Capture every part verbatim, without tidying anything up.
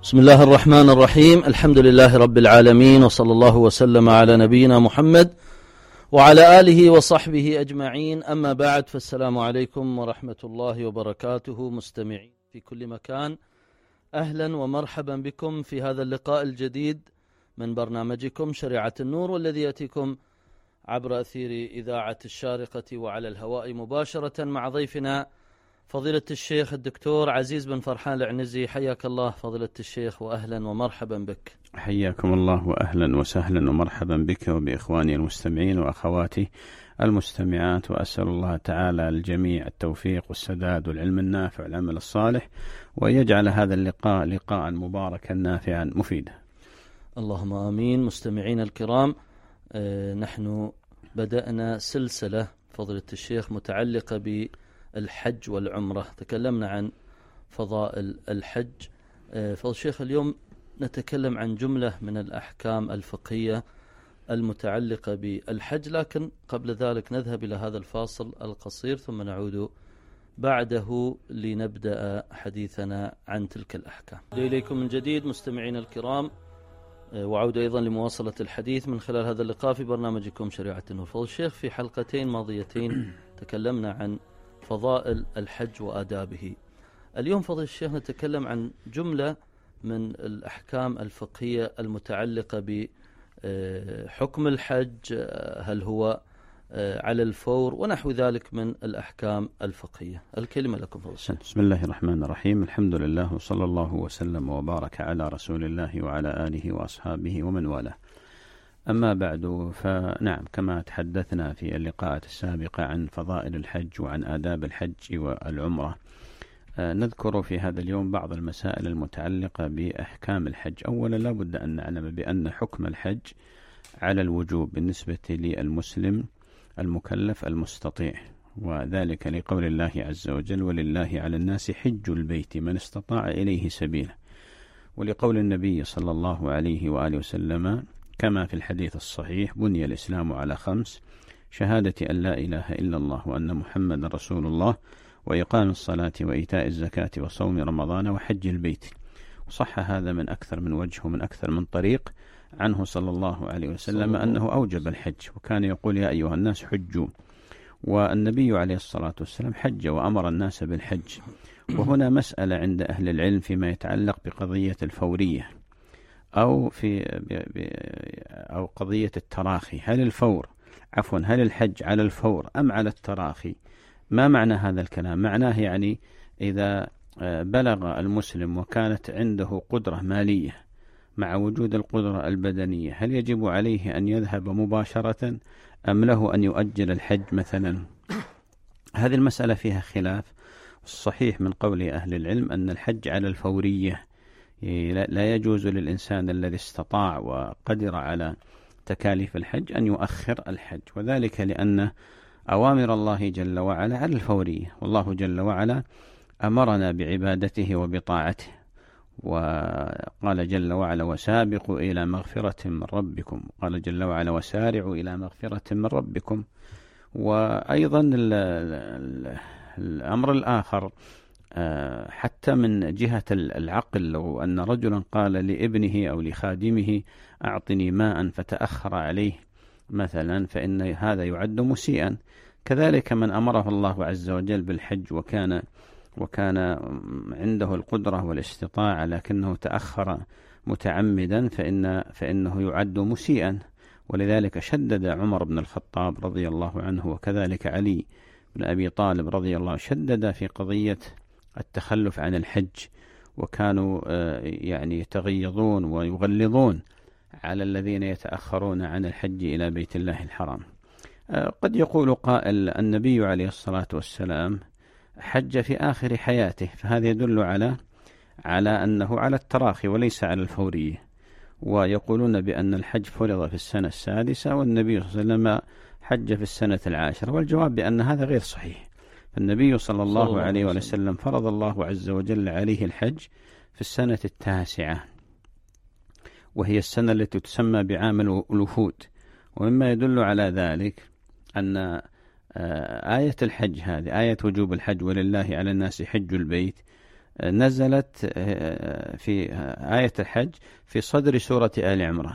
بسم الله الرحمن الرحيم. الحمد لله رب العالمين، وصلى الله وسلم على نبينا محمد وعلى آله وصحبه أجمعين. أما بعد، فالسلام عليكم ورحمة الله وبركاته. مستمعين في كل مكان، أهلا ومرحبا بكم في هذا اللقاء الجديد من برنامجكم شريعة النور، والذي يأتيكم عبر أثير إذاعة الشارقة وعلى الهواء مباشرة مع ضيفنا فضيلة الشيخ الدكتور عزيز بن فرحان العنزي. حياك الله فضيلة الشيخ، وأهلا ومرحبا بك. حياكم الله وأهلا وسهلا ومرحبا بك وبإخواني المستمعين وأخواتي المستمعات، وأسأل الله تعالى الجميع التوفيق والسداد والعلم النافع والعمل الصالح، ويجعل هذا اللقاء لقاء مباركا نافعا مفيدا. اللهم آمين. مستمعين الكرام، آه نحن بدأنا سلسلة فضيلة الشيخ متعلقة ب الحج والعمرة. تكلمنا عن فضائل الحج. فضل الشيخ، اليوم نتكلم عن جملة من الأحكام الفقهية المتعلقة بالحج، لكن قبل ذلك نذهب إلى هذا الفاصل القصير ثم نعود بعده لنبدأ حديثنا عن تلك الأحكام. إليكم من جديد مستمعين الكرام، وعود أيضا لمواصلة الحديث من خلال هذا اللقاء في برنامجكم شريعة النور. فضل الشيخ، في حلقتين ماضيتين تكلمنا عن فضائل الحج وآدابه. اليوم فضل الشيخ نتكلم عن جملة من الأحكام الفقهية المتعلقة بحكم الحج، هل هو على الفور ونحو ذلك من الأحكام الفقهية. الكلمة لكم فضل الشيخ. بسم الله الرحمن الرحيم. الحمد لله وصلى الله وسلم وبارك على رسول الله وعلى آله وأصحابه ومن والاه. أما بعد، فنعم، كما تحدثنا في اللقاءات السابقة عن فضائل الحج وعن آداب الحج والعمرة، نذكر في هذا اليوم بعض المسائل المتعلقة بأحكام الحج. أولا، لا بد أن نعلم بأن حكم الحج على الوجوب بالنسبة للمسلم المكلف المستطيع، وذلك لقول الله عز وجل: ولله على الناس حج البيت من استطاع إليه سبيلا، ولقول النبي صلى الله عليه وآله وسلم كما في الحديث الصحيح: بني الإسلام على خمس: شهادة أن لا إله إلا الله وأن محمد رسول الله، وإقام الصلاة وإيتاء الزكاة وصوم رمضان وحج البيت. وصح هذا من أكثر من وجه ومن أكثر من طريق عنه صلى الله عليه وسلم أنه أوجب الحج، وكان يقول: يا أيها الناس حجوا. والنبي عليه الصلاة والسلام حج وأمر الناس بالحج. وهنا مسألة عند أهل العلم فيما يتعلق بقضية الفورية أو في أو قضية التراخي. هل الفور عفوا هل الحج على الفور أم على التراخي؟ ما معنى هذا الكلام؟ معناه يعني إذا بلغ المسلم وكانت عنده قدرة مالية مع وجود القدرة البدنية، هل يجب عليه أن يذهب مباشرة أم له أن يؤجل الحج مثلا؟ هذه المسألة فيها خلاف. الصحيح من قول أهل العلم أن الحج على الفورية، لا يجوز للإنسان الذي استطاع وقدر على تكاليف الحج أن يؤخر الحج، وذلك لأن أوامر الله جل وعلا على الفورية، والله جل وعلا أمرنا بعبادته وبطاعته، وقال جل وعلا: وسابقوا إلى مغفرة من ربكم. قال جل وعلا: وسارعوا إلى مغفرة من ربكم. وأيضا الأمر الآخر حتى من جهة العقل، لو أن رجلا قال لابنه أو لخادمه: أعطني ماء، فتأخر عليه مثلا، فإن هذا يعد مسيئا. كذلك من أمره الله عز وجل بالحج وكان وكان عنده القدرة والاستطاعة لكنه تأخر متعمدا، فإن فإنه يعد مسيئا. ولذلك شدد عمر بن الخطاب رضي الله عنه، وكذلك علي بن أبي طالب رضي الله عنه، شدد في قضية التخلف عن الحج، وكانوا يعني يتغيظون ويغلظون على الذين يتأخرون عن الحج إلى بيت الله الحرام. قد يقول قائل: النبي عليه الصلاة والسلام حج في آخر حياته، فهذا يدل على على أنه على التراخي وليس على الفورية. ويقولون بأن الحج فرض في السنة السادسة والنبي صلى الله عليه وسلم حج في السنة العاشرة، والجواب بأن هذا غير صحيح. فالنبي صلى الله عليه وسلم فرض الله عز وجل عليه الحج في السنة التاسعة، وهي السنة التي تسمى بعام الوفود. ومما يدل على ذلك أن آية الحج هذه، آية وجوب الحج ولله على الناس حج البيت، نزلت في آية الحج في صدر سورة آل عمران،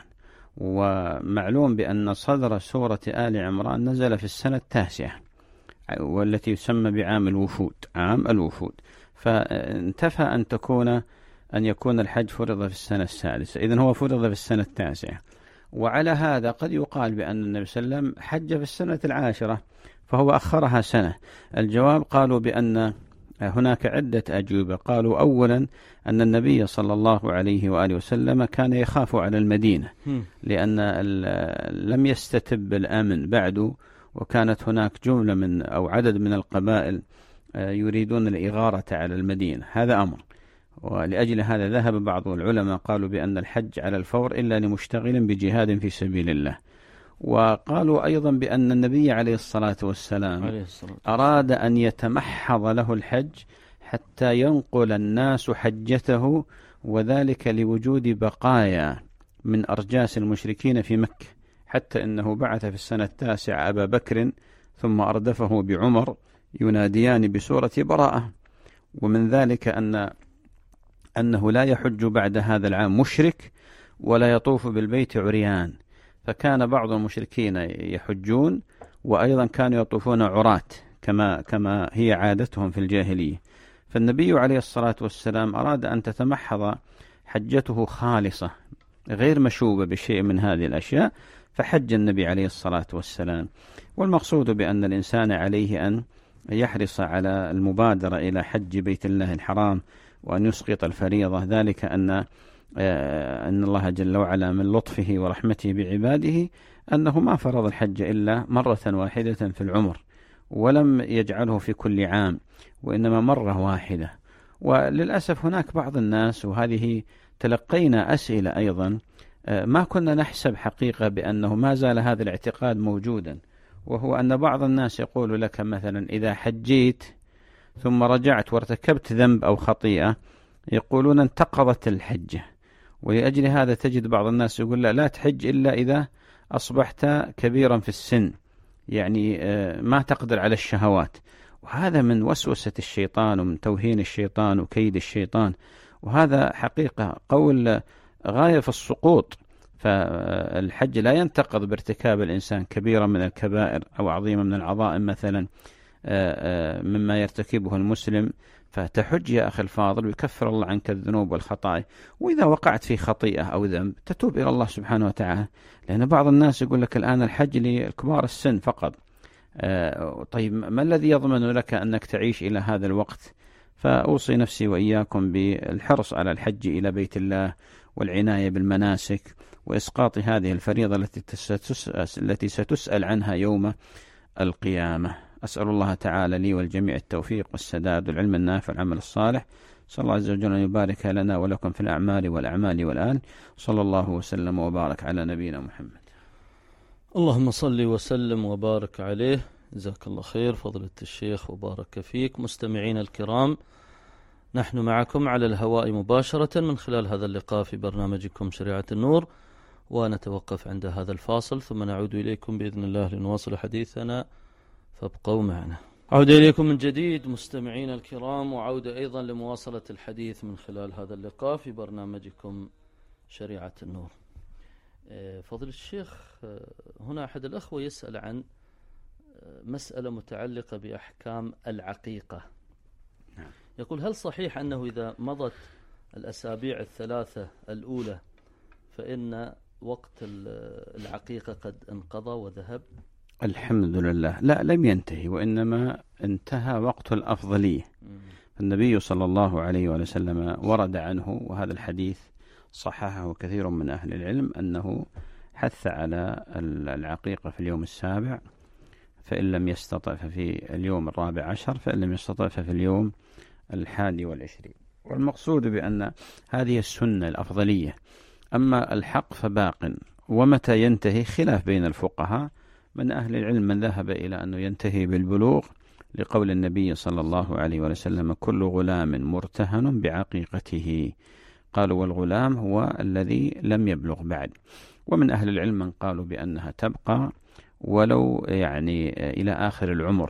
ومعلوم بأن صدر سورة آل عمران نزل في السنة التاسعة والتي يسمى بعام الوفود، عام الوفود، فانتفى أن تكون أن يكون الحج فرض في السنة السادسة، إذن هو فرض في السنة التاسعة. وعلى هذا قد يقال بأن النبي صلى الله عليه وسلم حج في السنة العاشرة فهو أخرها سنة. الجواب قالوا بأن هناك عدة أجوبة. قالوا أولا أن النبي صلى الله عليه وآله وسلم كان يخاف على المدينة لأن لم يستتب الأمن بعد، وكانت هناك جملة من أو عدد من القبائل يريدون الإغارة على المدينة، هذا أمر. ولأجل هذا ذهب بعض العلماء قالوا بأن الحج على الفور إلا لمشتغل بجهاد في سبيل الله. وقالوا أيضا بأن النبي عليه الصلاة والسلام عليه الصلاة أراد أن يتمحض له الحج حتى ينقل الناس حجته، وذلك لوجود بقايا من أرجاس المشركين في مكة، حتى إنه بعث في السنة التاسعة أبا بكر ثم أردفه بعمر يناديان بسورة براءة. ومن ذلك أن أنه لا يحج بعد هذا العام مشرك ولا يطوف بالبيت عريان، فكان بعض المشركين يحجون وأيضا كانوا يطوفون عراة كما كما هي عادتهم في الجاهلية. فالنبي عليه الصلاة والسلام أراد أن تتمحض حجته خالصة غير مشوبة بشيء من هذه الأشياء، فحج النبي عليه الصلاة والسلام. والمقصود بأن الإنسان عليه أن يحرص على المبادرة إلى حج بيت الله الحرام وأن يسقط الفريضة، ذلك أن أن الله جل وعلا من لطفه ورحمته بعباده أنه ما فرض الحج إلا مرة واحدة في العمر، ولم يجعله في كل عام، وإنما مرة واحدة. وللأسف هناك بعض الناس، وهذه تلقينا أسئلة أيضا ما كنا نحسب حقيقة بأنه ما زال هذا الاعتقاد موجودا، وهو أن بعض الناس يقول لك مثلا إذا حجيت ثم رجعت وارتكبت ذنب أو خطيئة يقولون انتقضت الحجة. ولأجل هذا تجد بعض الناس يقول لا, لا تحج إلا إذا أصبحت كبيرا في السن، يعني ما تقدر على الشهوات. وهذا من وسوسة الشيطان ومن توهين الشيطان وكيد الشيطان، وهذا حقيقة قول غاية في السقوط. فالحج لا ينتقض بارتكاب الإنسان كبيرا من الكبائر أو عظيمة من العظائم مثلا مما يرتكبه المسلم، فتحج يا أخي الفاضل ويكفر الله عنك الذنوب والخطايا. وإذا وقعت في خطيئة أو ذنب تتوب إلى الله سبحانه وتعالى، لأن بعض الناس يقول لك الآن الحج لكبار السن فقط. طيب ما الذي يضمن لك أنك تعيش إلى هذا الوقت؟ فأوصي نفسي وإياكم بالحرص على الحج إلى بيت الله والعناية بالمناسك وإسقاط هذه الفريضة التي ستسأل عنها يوم القيامة. أسأل الله تعالى لي والجميع التوفيق والسداد والعلم النافع والعمل الصالح. صلى الله عز وجل أن يبارك لنا ولكم في الأعمال والأعمال والآل. صلى الله وسلم وبارك على نبينا محمد. اللهم صل وسلم وبارك عليه. جزاك الله خير فضيلة الشيخ وبارك فيك. مستمعين الكرام، نحن معكم على الهواء مباشرة من خلال هذا اللقاء في برنامجكم شريعة النور، ونتوقف عند هذا الفاصل ثم نعود إليكم بإذن الله لنواصل حديثنا، فابقوا معنا. عودة إليكم من جديد مستمعين الكرام، وعودة أيضا لمواصلة الحديث من خلال هذا اللقاء في برنامجكم شريعة النور. فضل الشيخ، هنا أحد الأخوة يسأل عن مسألة متعلقة بأحكام العقيقة. يقول هل صحيح أنه إذا مضت الأسابيع الثلاثة الأولى فإن وقت العقيقة قد انقضى وذهب؟ الحمد لله، لا لم ينتهي، وإنما انتهى وقت الأفضلية. النبي صلى الله عليه وسلم ورد عنه، وهذا الحديث صححه كثير من أهل العلم، أنه حث على العقيقة في اليوم السابع، فإن لم يستطع ففي اليوم الرابع عشر، فإن لم يستطع ففي اليوم الحادي والعشرين. والمقصود بأن هذه السنة الأفضلية. أما الحق فباق، ومتى ينتهي خلاف بين الفقهاء. من أهل العلم من ذهب إلى أنه ينتهي بالبلوغ، لقول النبي صلى الله عليه وسلم كل غلام مرتهن بعقيقته. قالوا والغلام هو الذي لم يبلغ بعد. ومن أهل العلم من قالوا بأنها تبقى ولو يعني إلى آخر العمر،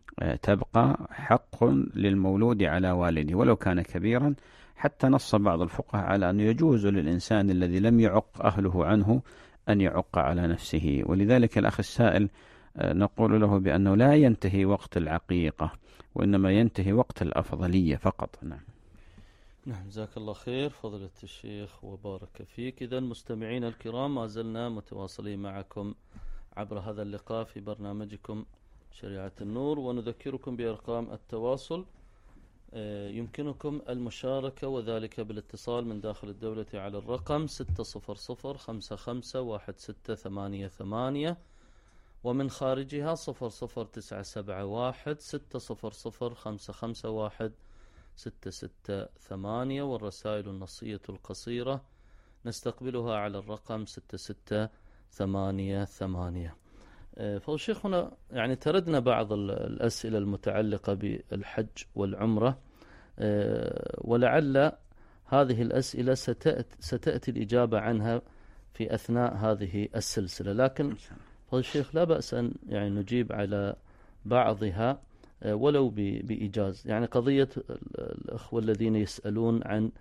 تبقى حق للمولود على والده ولو كان كبيرا، حتى نص بعض الفقهاء على أنه يجوز للإنسان الذي لم يعق أهله عنه أن يعق على نفسه. ولذلك الأخ السائل نقول له بأنه لا ينتهي وقت العقيقة، وإنما ينتهي وقت الأفضلية فقط. نعم. نعم، جزاك الله خير فضيلة الشيخ وبارك فيك. إذن مستمعين الكرام، ما زلنا متواصلين معكم عبر هذا اللقاء في برنامجكم شريعة النور، ونذكركم بأرقام التواصل. يمكنكم المشاركة وذلك بالاتصال من داخل الدولة على الرقم ستة صفر صفر خمسة خمسة واحد ستة ثمانية ثمانية، ومن خارجها صفر صفر تسعة سبعة واحد ستة صفر صفر خمسة خمسة واحد ستة ستة ثمانية، والرسائل النصية القصيرة نستقبلها على الرقم ستة ستة ثمانية ثمانية. فالشيخ هنا يعني تردنا بعض الأسئلة المتعلقة بالحج والعمرة، ولعل هذه الأسئلة ستأتي, ستأتي الإجابة عنها في أثناء هذه السلسلة، لكن فالشيخ لا بأس أن يعني نجيب على بعضها ولو بإيجاز. يعني قضية الأخوة الذين يسألون عن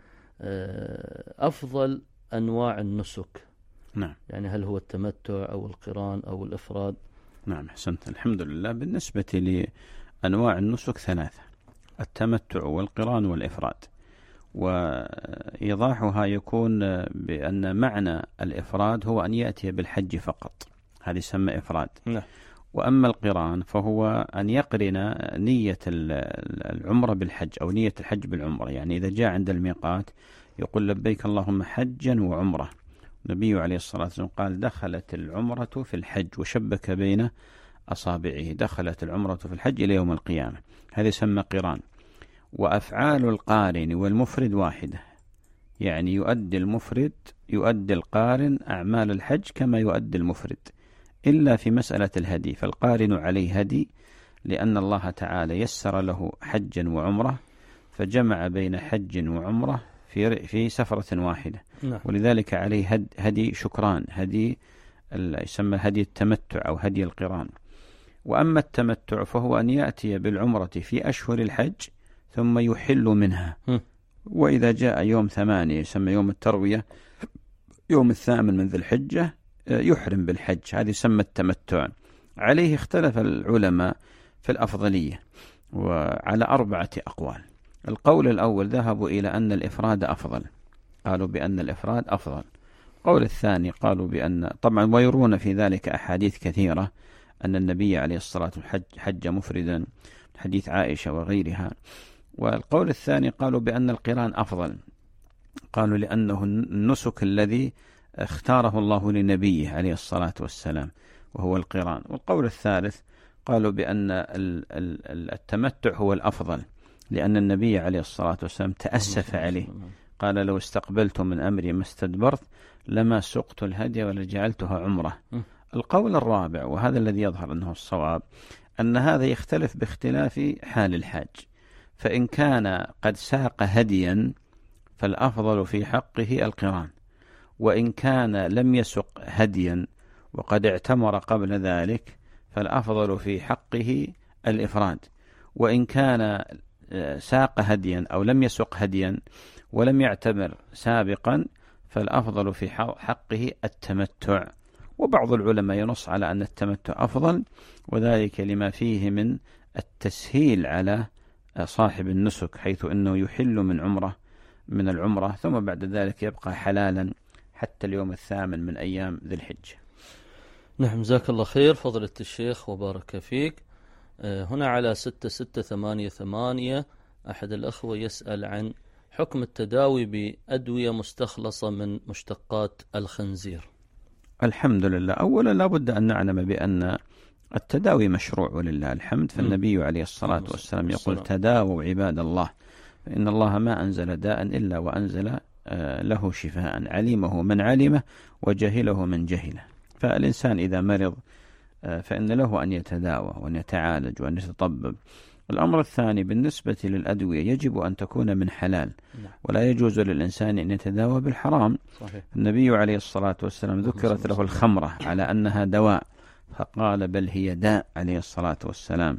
أفضل أنواع النسك، نعم، يعني هل هو التمتع أو القران أو الإفراد؟ نعم، حسنت. الحمد لله. بالنسبة لأنواع النسك ثلاثة: التمتع والقران والإفراد. وإيضاحها يكون بأن معنى الإفراد هو أن يأتي بالحج فقط، هذا يسمى إفراد. نعم. وأما القران فهو أن يقرن نية العمرة بالحج أو نية الحج بالعمرة. يعني إذا جاء عند الميقات يقول لبيك اللهم حجا وعمرة. النبي عليه الصلاة والسلام قال دخلت العمرة في الحج، وشبك بين أصابعه، دخلت العمرة في الحج إلى يوم القيامة. هذا يسمى قران. وأفعال القارن والمفرد واحدة، يعني يؤدي المفرد يؤدي القارن أعمال الحج كما يؤدي المفرد، إلا في مسألة الهدي، فالقارن عليه هدي لأن الله تعالى يسر له حجا وعمرة، فجمع بين حج وعمرة في في سفرة واحدة. نعم. ولذلك عليه هدي شكران، هدي يسمى هدي التمتع أو هدي القران. وأما التمتع فهو أن يأتي بالعمرة في أشهر الحج ثم يحل منها، م. وإذا جاء يوم ثمانية يسمى يوم التروية، يوم الثامن من ذي الحجة يحرم بالحج، هذا يسمى التمتع. عليه اختلف العلماء في الأفضلية وعلى أربعة أقوال. القول الأول ذهبوا إلى أن الإفراد أفضل، قالوا بأن الإفراد أفضل. القول الثاني قالوا بأن، طبعا ويرون في ذلك أحاديث كثيرة أن النبي عليه الصلاة والسلام حج مفردا، حديث عائشة وغيرها. والقول الثاني قالوا بأن القران أفضل، قالوا لأنه النسك الذي اختاره الله لنبيه عليه الصلاة والسلام وهو القران. والقول الثالث قالوا بأن التمتع هو الأفضل، لأن النبي عليه الصلاة والسلام تأسف عليه، قال لو استقبلت من أمري ما استدبرت لما سقت الهدي ولجعلتها عمرة. القول الرابع وهذا الذي يظهر أنه الصواب، أن هذا يختلف باختلاف حال الحاج، فإن كان قد ساق هديا فالأفضل في حقه القران، وإن كان لم يسق هديا وقد اعتمر قبل ذلك فالأفضل في حقه الإفراد، وإن كان ساق هديا أو لم يسق هديا ولم يعتمر سابقا فالأفضل في حقه التمتع. وبعض العلماء ينص على أن التمتع أفضل، وذلك لما فيه من التسهيل على صاحب النسك، حيث أنه يحل من عمره من العمرة ثم بعد ذلك يبقى حلالا حتى اليوم الثامن من أيام ذي الحجة. نعم، جزاك الله خير فضيلة الشيخ وبارك فيك. هنا على ستة ستة ثمانية ثمانية أحد الأخوة يسأل عن حكم التداوي بأدوية مستخلصة من مشتقات الخنزير. الحمد لله. أولا لابد أن نعلم بأن التداوي مشروع ولله الحمد، فالنبي عليه الصلاة والسلام يقول تداووا عباد الله فإن الله ما أنزل داء إلا وأنزل له شفاء، علمه من علمه وجهله من جهله. فالإنسان إذا مرض فإن له أن يتداوى وأن يتعالج وأن يتطبب. الأمر الثاني بالنسبة للأدوية يجب أن تكون من حلال، ولا يجوز للإنسان أن يتداوى بالحرام. صحيح. النبي عليه الصلاة والسلام ذكرت له الخمرة على أنها دواء فقال بل هي داء عليه الصلاة والسلام.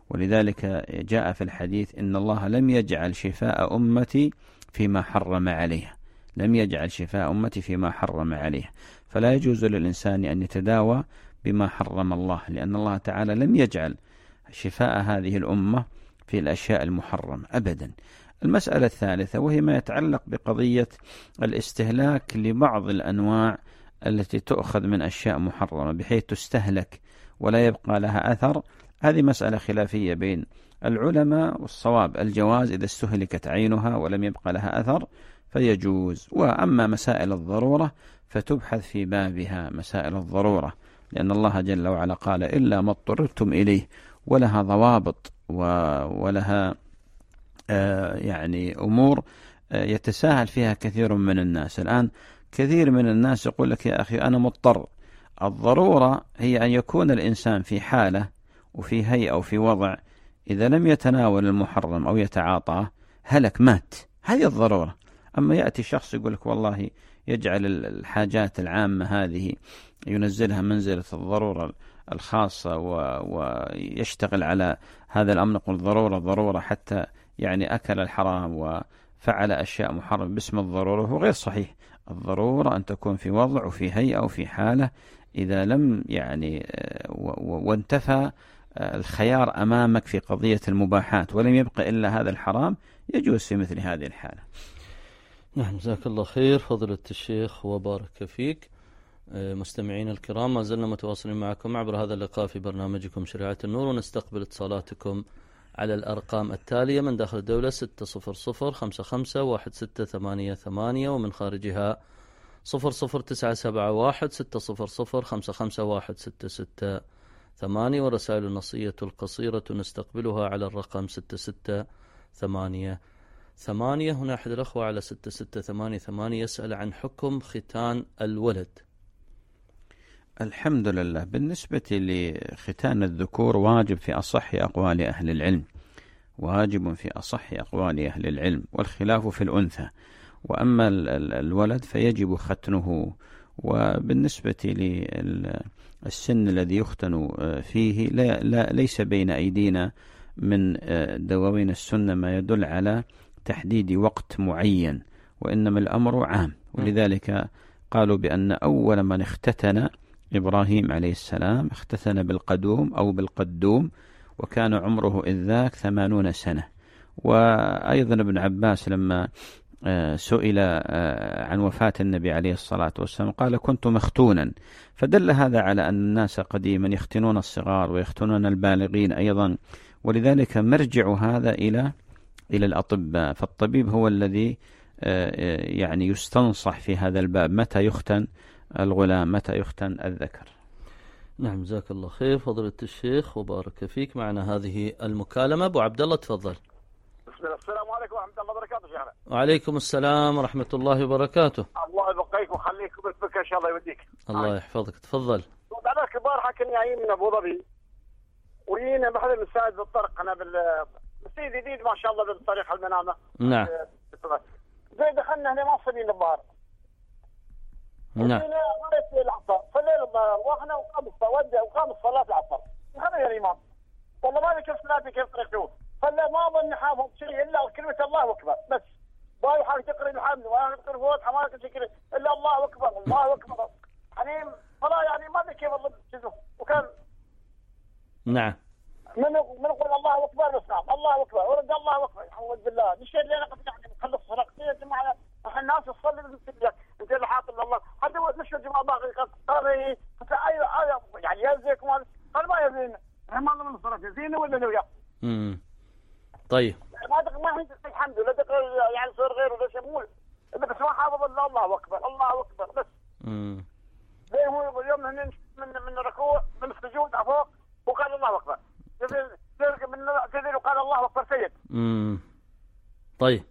ولذلك جاء في الحديث إن الله لم يجعل شفاء أمتي فيما حرم عليها، لم يجعل شفاء أمتي فيما حرم عليها. فلا يجوز للإنسان أن يتداوى بما حرم الله، لأن الله تعالى لم يجعل شفاء هذه الأمة في الأشياء المحرمة أبدا. المسألة الثالثة وهي ما يتعلق بقضية الاستهلاك لبعض الأنواع التي تؤخذ من أشياء محرمة بحيث تستهلك ولا يبقى لها أثر. هذه مسألة خلافية بين العلماء، والصواب الجواز إذا استهلكت عينها ولم يبقى لها أثر فيجوز. وأما مسائل الضرورة فتبحث في بابها مسائل الضرورة، لأن الله جل وعلا قال إلا ما اضطررتم إليه، ولها ضوابط ولها آه يعني أمور آه يتساهل فيها كثير من الناس. الآن كثير من الناس يقول لك يا أخي أنا مضطر. الضرورة هي أن يكون الإنسان في حالة وفي هيئة أو في وضع إذا لم يتناول المحرم أو يتعاطاه هلك مات، هذه الضرورة. أما يأتي شخص يقول لك والله يجعل الحاجات العامة هذه ينزلها منزلة الضرورة الخاصة ويشتغل على هذا الأمر، نقول ضرورة ضرورة حتى يعني أكل الحرام وفعل أشياء محرمة باسم الضرورة، هو غير صحيح. الضرورة أن تكون في وضع وفي هيئة وفي حالة إذا لم يعني وانتفى الخيار أمامك في قضية المباحات ولم يبقى إلا هذا الحرام يجوز في مثل هذه الحالة. نعم، جزاك الله خير فضيلة الشيخ وبارك فيك. مستمعين الكرام، ما زلنا متواصلين معكم عبر هذا اللقاء في برنامجكم شريعة النور، ونستقبل اتصالاتكم على الأرقام التالية: من داخل الدولة ستة صفر صفر خمسة خمسة واحد ستة ثمانية ثمانية، ومن خارجها صفر صفر تسعة سبعة واحد ستة صفر صفر خمسة خمسة واحد ستة ستة ثمانية، والرسائل النصية القصيرة نستقبلها على الرقم ستة ستة ثمانية ثمانية. هنا أحد الأخوة على ستة ستة ثمانية ثمانية يسأل عن حكم ختان الولد. الحمد لله. بالنسبة لختان الذكور واجب في أصح أقوال أهل العلم، واجب في أصح أقوال أهل العلم، والخلاف في الأنثى. وأما الولد فيجب ختنه. وبالنسبة للسن الذي يختن فيه لا لا ليس بين أيدينا من دواوين السنة ما يدل على تحديد وقت معين، وإنما الأمر عام. ولذلك قالوا بأن أول من اختتن إبراهيم عليه السلام اختتن بالقدوم أو بالقدوم، وكان عمره إذ ذاك ثمانون سنة. وأيضا ابن عباس لما سئل عن وفاة النبي عليه الصلاة والسلام قال كنت مختونا. فدل هذا على أن الناس قديما يختنون الصغار ويختنون البالغين أيضا، ولذلك مرجع هذا إلى إلى الأطباء. فالطبيب هو الذي يعني يستنصح في هذا الباب، متى يختن الغلام متى يختن الذكر. نعم، جزاك الله خير فضيلة الشيخ وبارك فيك. معنا هذه المكالمة. أبو عبد الله تفضل. السلام عليكم ورحمة الله وبركاته شيخنا. وعليكم السلام ورحمة الله وبركاته. الله يبقيك ويخليك ويبارك إن شاء الله يوديك. الله يحفظك، تفضل. أنا كبار حكني جايين من أبو ظبي وجينا بحد المساجد بالطرق، أنا بالمسجد جديد ما شاء الله بالطريق المنامة. نعم. زي دخلنا هنا ما صلينا الظهر. نعم. جينا صليت العصر، صلينا الظهر واحنا وقام الصلاة وقام الصلاة العصر. هذا يا الإمام. والله ما أدري كيف صلاتي كيف طريقته. فلا ما أظن حافظ شيء إلا كلمة الله أكبر بس. باي حال تقرأ الحمد ولا تقرأ فوت ما تقرأ إلا الله أكبر الله أكبر. يعني فلا يعني ما أدري كيف الله شنو وكان. نعم. من من يقول الله أكبر بس. نعم الله أكبر ورد الله أكبر. الحمد لله. نشهد لنا قد يعني نخلص صلاة يا جماعة. إحنا الناس تصلي بالسجدة أنت اللي حاط الله. حتى نشهد جماعة باقي قال إيه أيوة أيوة يعني يزيك ما قال ما يزين. هم الله من الصلاة يزين ولا نويا. امم طيب. ما دق ما عندك الحمد لله دق يعني صار غير ولا شمول. بس ما حافظ الله الله أكبر الله أكبر بس. امم زي هو اليوم من من من الركوع من السجود عفوا وقال الله أكبر. تلك من تدل وقال الله أكبر سيد. امم طيب.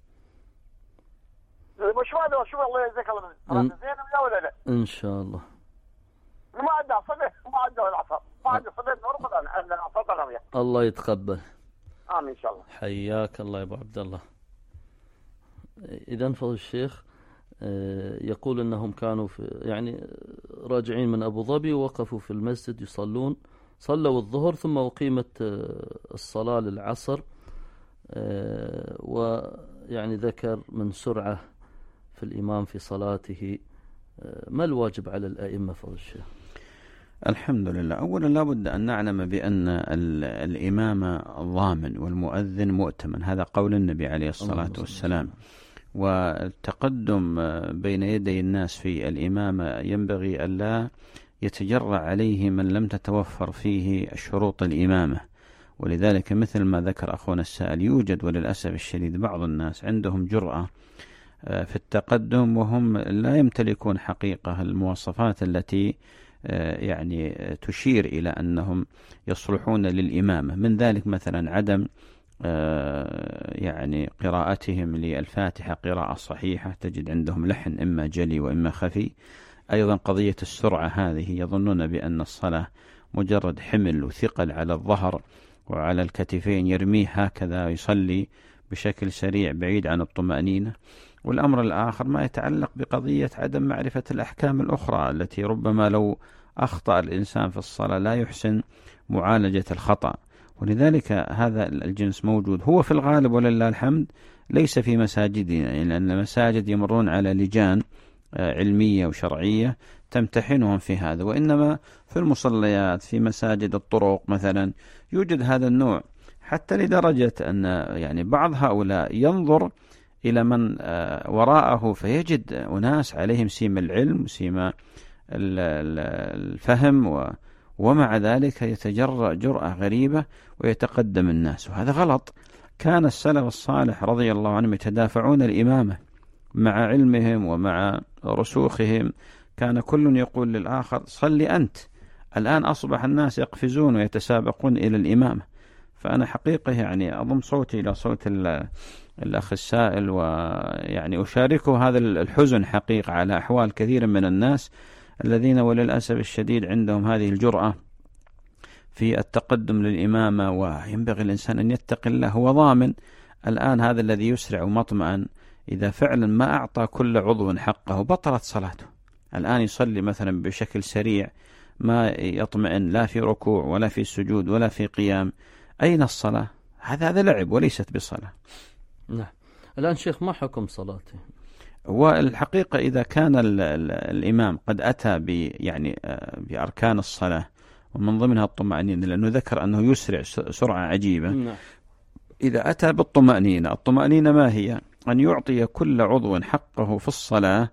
مش هذا شو الله يجزاك الله من زين ولا لا؟ إن شاء الله. ما عنده صلاة ما عنده العصر ما عنده صلاة رمضان عندنا العصر الرمية. الله يتقبل. آمين إن شاء الله. حياك الله يا أبو عبد الله. إذا فضل الشيخ يقول أنهم كانوا في يعني راجعين من أبو ظبي ووقفوا في المسجد يصلون، صلوا الظهر ثم أقيمت الصلاة للعصر، ويعني ذكر من سرعة في الإمام في صلاته، ما الواجب على الأئمة فضل الشيخ؟ الحمد لله. أولا لابد أن نعلم بأن الإمام ضامن والمؤذن مؤتمن، هذا قول النبي عليه الصلاة والسلام. والتقدم بين يدي الناس في الإمامة ينبغي ألا يتجرع عليه من لم تتوفر فيه شروط الإمامة. ولذلك مثل ما ذكر أخونا السائل، يوجد وللأسف الشديد بعض الناس عندهم جرأة في التقدم وهم لا يمتلكون حقيقة المواصفات التي يعني تشير إلى أنهم يصلحون للإمامة. من ذلك مثلا عدم يعني قراءتهم للفاتحة قراءة صحيحة، تجد عندهم لحن إما جلي وإما خفي. أيضا قضية السرعة هذه، يظنون بأن الصلاة مجرد حمل وثقل على الظهر وعلى الكتفين يرميه هكذا يصلي بشكل سريع بعيد عن الطمأنينة. والأمر الآخر ما يتعلق بقضية عدم معرفة الأحكام الأخرى التي ربما لو أخطأ الإنسان في الصلاة لا يحسن معالجة الخطأ. ولذلك هذا الجنس موجود، هو في الغالب ولله الحمد ليس في مساجدنا، لأن المساجد يمرون على لجان علمية وشرعية تمتحنهم في هذا، وإنما في المصليات في مساجد الطرق مثلا يوجد هذا النوع، حتى لدرجة أن يعني بعض هؤلاء ينظر إلى من وراءه فيجد أناس عليهم سيم العلم وسيم الفهم، ومع ذلك يتجرأ جرأة غريبة ويتقدم الناس، وهذا غلط. كان السلف الصالح رضي الله عنهم يتدافعون الإمامة مع علمهم ومع رسوخهم، كان كل يقول للآخر صل أنت. الآن أصبح الناس يقفزون ويتسابقون إلى الإمامة. فأنا حقيقة يعني أضم صوتي إلى صوت الأخ السائل، ويعني أشاركه هذا الحزن حقيقة على أحوال كثير من الناس الذين وللأسف الشديد عندهم هذه الجرأة في التقدم للإمامة. وينبغي الإنسان أن يتقي الله، هو ضامن. الآن هذا الذي يسرع ومطمئن إذا فعلا ما أعطى كل عضو حقه بطلت صلاته. الآن يصلي مثلا بشكل سريع ما يطمئن لا في ركوع ولا في سجود ولا في قيام، أين الصلاة؟ هذا هذا لعب وليست بصلاة. نعم. الآن شيخ ما حكم صلاته؟ والحقيقة إذا كان ال ال الإمام قد أتى ب يعني بأركان الصلاة ومن ضمنها الطمأنينة، لأنه ذكر أنه يسرع سرعة عجيبة. نعم. إذا أتى بالطمأنينة، الطمأنينة ما هي؟ أن يعطي كل عضو حقه في الصلاة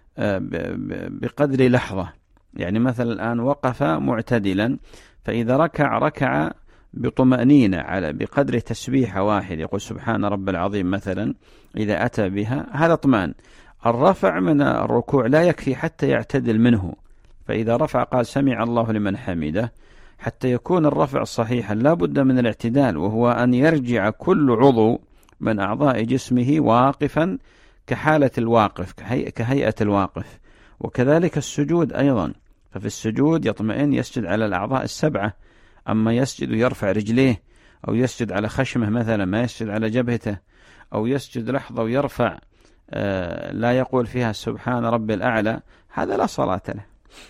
بقدر لحظة. يعني مثلا الآن وقف معتدلا، فإذا ركع ركع بطمأنينة على بقدر تسبيحة واحد، يقول سبحان رب العظيم مثلا، إذا أتى بها هذا اطمأن. الرفع من الركوع لا يكفي حتى يعتدل منه، فإذا رفع قال سمع الله لمن حمده. حتى يكون الرفع صحيحا لا بد من الاعتدال، وهو أن يرجع كل عضو من أعضاء جسمه واقفا كحالة الواقف، كهي... كهيئة الواقف. وكذلك السجود أيضا، ففي السجود يطمئن يسجد على الأعضاء السبعة. أما يسجد ويرفع رجليه أو يسجد على خشمه مثلا، ما يسجد على جبهته، أو يسجد لحظة ويرفع آه لا يقول فيها سبحان ربي الأعلى، هذا لا صلاة له.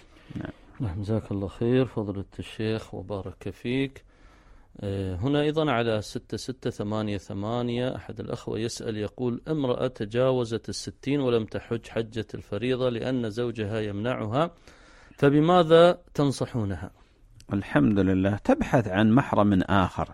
نعم. جزاك الله خير فضيلة الشيخ وبارك فيك. آه هنا أيضا على ستة ستة ثمانية ثمانية أحد الأخوة يسأل يقول: امرأة تجاوزت الستين ولم تحج حجة الفريضة لأن زوجها يمنعها، فبماذا تنصحونها؟ الحمد لله، تبحث عن محرم آخر،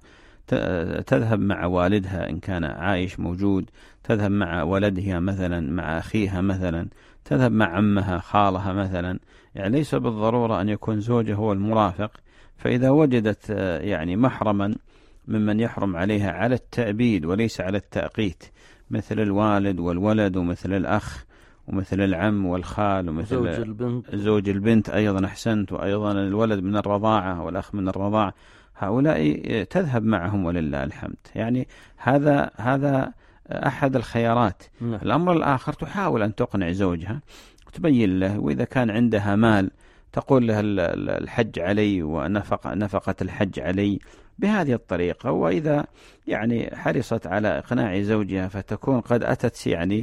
تذهب مع والدها إن كان عايش موجود، تذهب مع ولدها مثلا، مع أخيها مثلا، تذهب مع عمها خالها مثلا. يعني ليس بالضرورة أن يكون زوجها هو المرافق. فإذا وجدت يعني محرما ممن يحرم عليها على التأبيد وليس على التأقيت، مثل الوالد والولد ومثل الأخ ومثل العم والخال ومثل زوج البنت, زوج البنت أيضا أحسنت، وأيضا الولد من الرضاعة والأخ من الرضاعة، هؤلاء تذهب معهم ولله الحمد. يعني هذا هذا أحد الخيارات. نعم. الأمر الآخر تحاول أن تقنع زوجها وتبين له، وإذا كان عندها مال تقول له الحج علي ونفقة نفقة الحج علي بهذه الطريقة. وإذا يعني حرصت على إقناع زوجها فتكون قد أتت يعني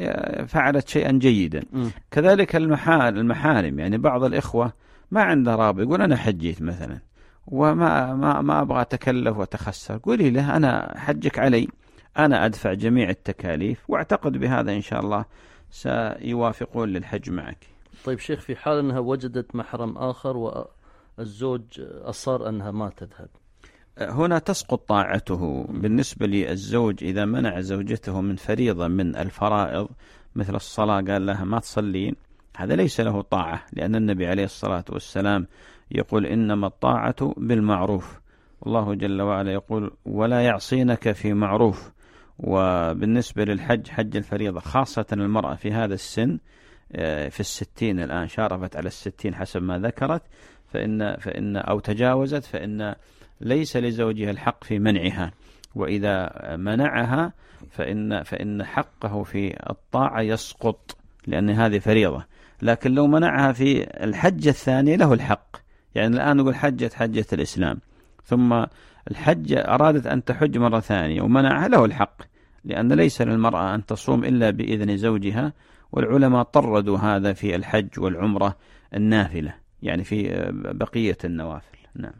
فعلت شيئا جيدا. م. كذلك المحارم، يعني بعض الإخوة ما عنده رابط، يقول أنا حجيت مثلا وما ما ما أبغى أتكلف وأتخسر، قولي له أنا حجك علي، أنا أدفع جميع التكاليف، واعتقد بهذا إن شاء الله سيوافقون للحج معك. طيب شيخ، في حال أنها وجدت محرم آخر والزوج أصر أنها ما تذهب، هنا تسقط طاعته. بالنسبة للزوج إذا منع زوجته من فريضة من الفرائض مثل الصلاة، قال لها ما تصلين، هذا ليس له طاعة، لأن النبي عليه الصلاة والسلام يقول إنما الطاعة بالمعروف، والله جل وعلا يقول ولا يعصينك في معروف. وبالنسبة للحج، حج الفريضة خاصة المرأة في هذا السن، في الستين الآن، شارفت على الستين حسب ما ذكرت، فإن فإن أو تجاوزت، فإن ليس لزوجها الحق في منعها، وإذا منعها فإن فإن حقه في الطاعة يسقط، لأن هذه فريضة. لكن لو منعها في الحجة الثانية له الحق، يعني الآن نقول حجة حجة الإسلام، ثم الحجة أرادت أن تحج مرة ثانية ومنعها، له الحق، لأن ليس للمرأة أن تصوم إلا بإذن زوجها، والعلماء طردوا هذا في الحج والعمرة النافلة، يعني في بقية النوافل. نعم.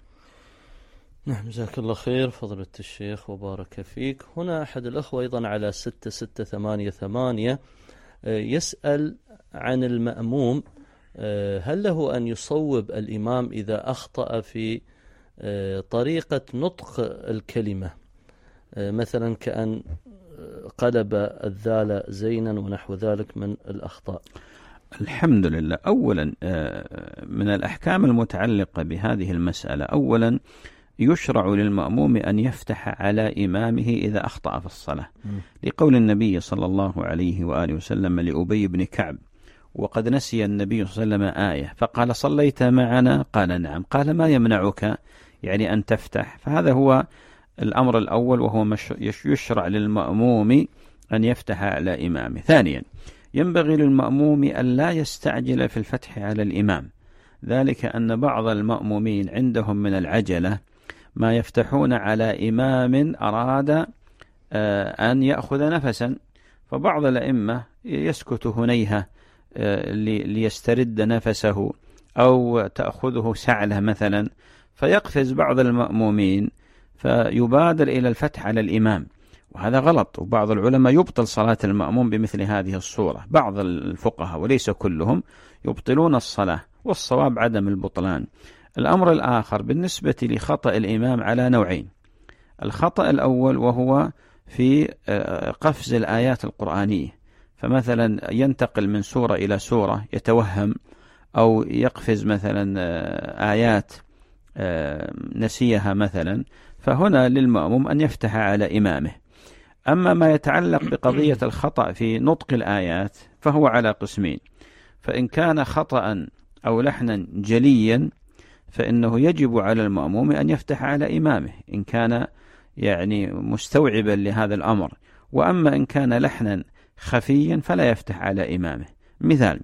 نعم، جزاك الله خير فضيلة الشيخ وبارك فيك. هنا أحد الأخوة أيضا على ستة ستة ثمانية ثمانية يسأل عن المأموم، هل له أن يصوب الإمام إذا أخطأ في طريقة نطق الكلمة، مثلا كأن قلب الذال زينا ونحو ذلك من الأخطاء؟ الحمد لله. أولا من الأحكام المتعلقة بهذه المسألة، أولا يشرع للمأموم أن يفتح على إمامه إذا أخطأ في الصلاة، لقول النبي صلى الله عليه وآله وسلم لأبي بن كعب، وقد نسي النبي صلى الله عليه وسلم آية فقال صليت معنا؟ قال نعم. قال ما يمنعك يعني أن تفتح؟ فهذا هو الأمر الأول، وهو يشرع للمأموم أن يفتح على إمامه. ثانيا ينبغي للمأموم أن لا يستعجل في الفتح على الإمام، ذلك أن بعض المأمومين عندهم من العجلة ما يفتحون على إمام أراد أن يأخذ نفسا، فبعض الأئمة يسكت هنيهة ليسترد نفسه، أو تأخذه سعلة مثلا، فيقفز بعض المأمومين فيبادر إلى الفتح على الإمام، وهذا غلط. وبعض العلماء يبطل صلاة المأموم بمثل هذه الصورة، بعض الفقهاء وليس كلهم يبطلون الصلاة، والصواب عدم البطلان. الأمر الآخر بالنسبة لخطأ الإمام على نوعين. الخطأ الأول وهو في قفز الآيات القرآنية، فمثلا ينتقل من سورة إلى سورة يتوهم، أو يقفز مثلا آيات نسيها مثلا، فهنا للمأموم أن يفتح على إمامه. أما ما يتعلق بقضية الخطأ في نطق الآيات فهو على قسمين، فإن كان خطأ أو لحنا جليا فإنه يجب على المأموم أن يفتح على إمامه إن كان يعني مستوعبا لهذا الأمر، وأما إن كان لحنا خفيا فلا يفتح على إمامه. مثال،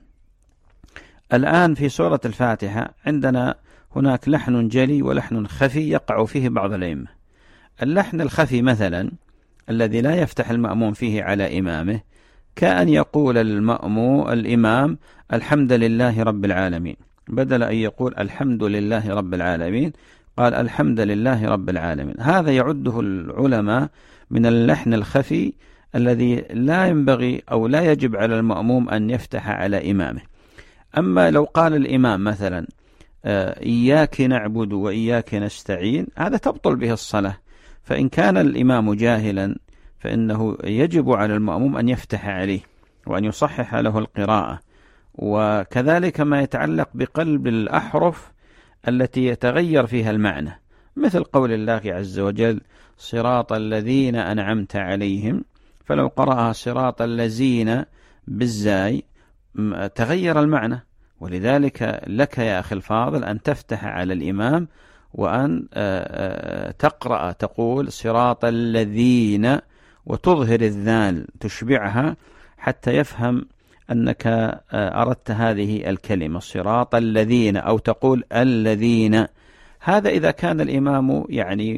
الآن في سورة الفاتحة عندنا هناك لحن جلي ولحن خفي يقع فيه بعض الأئمة. اللحن الخفي مثلا الذي لا يفتح المأموم فيه على إمامه، كأن يقول المأموم الإمام الحمد لله رب العالمين، بدل أن يقول الحمد لله رب العالمين قال الحمد لله رب العالمين. هذا يعده العلماء من اللحن الخفي الذي لا ينبغي أو لا يجب على المأموم أن يفتح على إمامه. أما لو قال الإمام مثلا إياك نعبد وإياك نستعين، هذا تبطل به الصلاة. فإن كان الإمام جاهلا فإنه يجب على المأموم أن يفتح عليه وأن يصحح له القراءة. وكذلك ما يتعلق بقلب الأحرف التي يتغير فيها المعنى، مثل قول الله عز وجل صراط الذين أنعمت عليهم، فلو قرأها صراط الذين بالزاي تغير المعنى. ولذلك لك يا أخي الفاضل أن تفتح على الإمام وأن تقرأ تقول صراط الذين، وتظهر الذال تشبعها حتى يفهم أنك أردت هذه الكلمة صراط الذين، أو تقول الذين. هذا إذا كان الإمام يعني